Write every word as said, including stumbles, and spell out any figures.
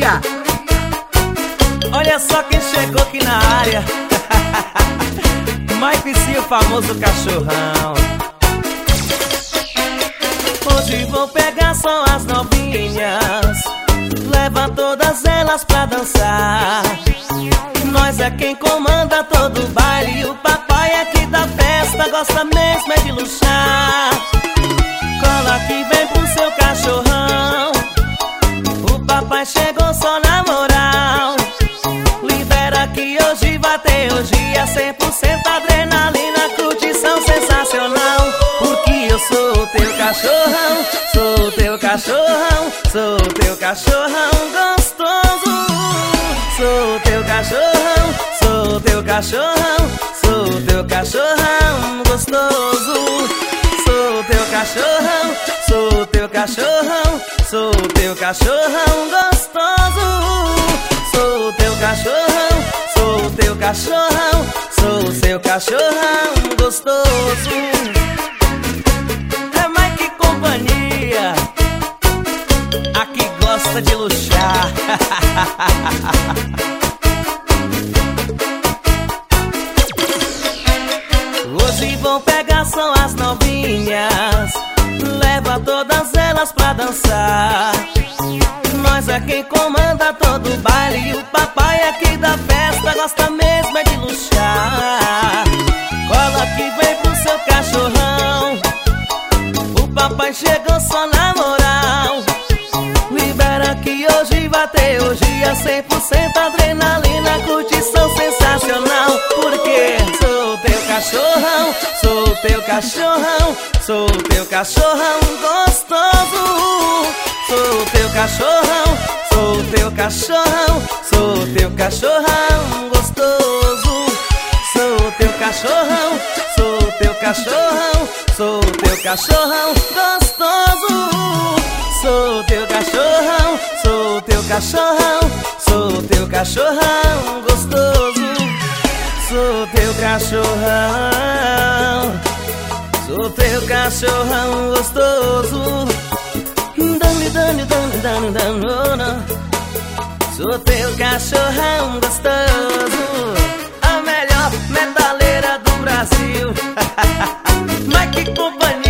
Bahia. Olha só quem chegou aqui na área. Mike C, o famoso cachorrão. Hoje vou pegar só as novinhas, leva todas elas pra dançar. Nós é quem comanda todo o baile. O papai aqui da festa gosta mesmo é de luxar. Cola que vem pro seu cachorrão. O papai chegou só na moral. Libera que hoje vai ter hoje é cem por cento adrenalina, curtição sensacional. Porque eu sou teu cachorrão, sou teu cachorrão, sou teu cachorrão gostoso. Sou teu cachorrão, sou teu cachorrão, sou teu cachorrão gostoso. Sou teu cachorrão, sou teu cachorrão, sou teu cachorrão gostoso. Sou teu cachorrão, sou teu cachorrão, sou seu cachorrão gostoso. É Mike Companhia, aqui gosta de luxar. Hoje vou pegar só as novinhas, leva todas elas pra dançar. Nós é quem comanda todo o baile. E o papai aqui da festa gosta mesmo é de luxar. Cola que vem pro seu cachorrão. O papai chegou só na moral. Libera que hoje vai ter hoje é cem por cento adrenalina, curtição sensacional. Porque sou teu cachorrão, sou teu cachorrão, sou teu cachorrão gostoso. Sou teu cachorrão, sou teu cachorrão, sou teu cachorrão gostoso. Sou teu cachorrão, sou teu cachorrão, sou teu cachorrão gostoso. Sou teu cachorrão, sou teu cachorrão, sou teu cachorrão gostoso. Sou teu cachorrão, sou teu cachorrão gostoso. Dani, dani, dani, dani, dani. Sou teu cachorrão gostoso. A melhor metaleira do Brasil. Mike Companhia.